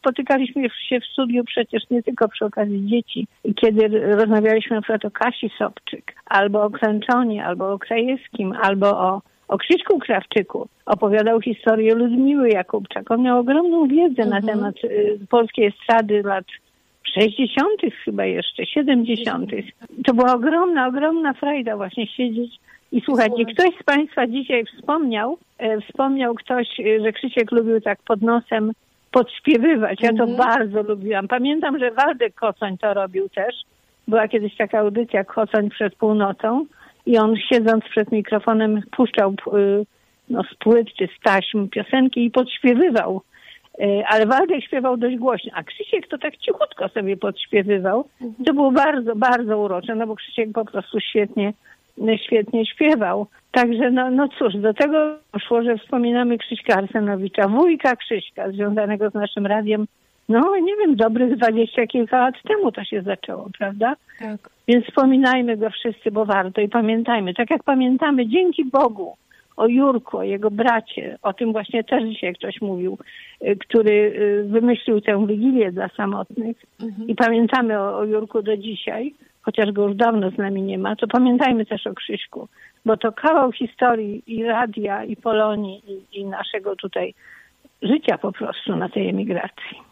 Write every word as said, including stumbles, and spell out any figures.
spotykaliśmy się w studiu przecież nie tylko przy okazji dzieci. I kiedy rozmawialiśmy na przykład o Kasi Sobczyk, albo o Klęczonie, albo o Krajewskim, albo o, o Krzyśku Krawczyku, opowiadał historię Ludmiły Jakubczak. On miał ogromną wiedzę mhm. na temat y, polskiej estrady lat sześćdziesiątych chyba jeszcze, siedemdziesiątych. To była ogromna, ogromna frajda właśnie siedzieć i słuchać. I ktoś z Państwa dzisiaj wspomniał, e, wspomniał ktoś, że Krzysiek lubił tak pod nosem podśpiewywać. Ja to mhm. bardzo lubiłam. Pamiętam, że Waldek Kocoń to robił też. Była kiedyś taka audycja Kocoń przed północą i on siedząc przed mikrofonem puszczał y, no, z płyt czy z taśm piosenki i podśpiewywał. Ale Waldek śpiewał dość głośno, a Krzysiek to tak cichutko sobie podśpiewywał. To było bardzo, bardzo urocze, no bo Krzysiek po prostu świetnie, świetnie śpiewał. Także no, no cóż, do tego szło, że wspominamy Krzyśka Arsenowicza, wujka Krzyśka, związanego z naszym radiem. No nie wiem, dobrych dwadzieścia kilka lat temu to się zaczęło, prawda? Tak. Więc wspominajmy go wszyscy, bo warto i pamiętajmy. Tak jak pamiętamy, dzięki Bogu, o Jurku, o jego bracie, o tym właśnie też dzisiaj ktoś mówił, który wymyślił tę Wigilię dla samotnych mhm. i pamiętamy o, o Jurku do dzisiaj, chociaż go już dawno z nami nie ma, to pamiętajmy też o Krzyśku, bo to kawał historii i radia, i Polonii, i, i naszego tutaj życia po prostu na tej emigracji.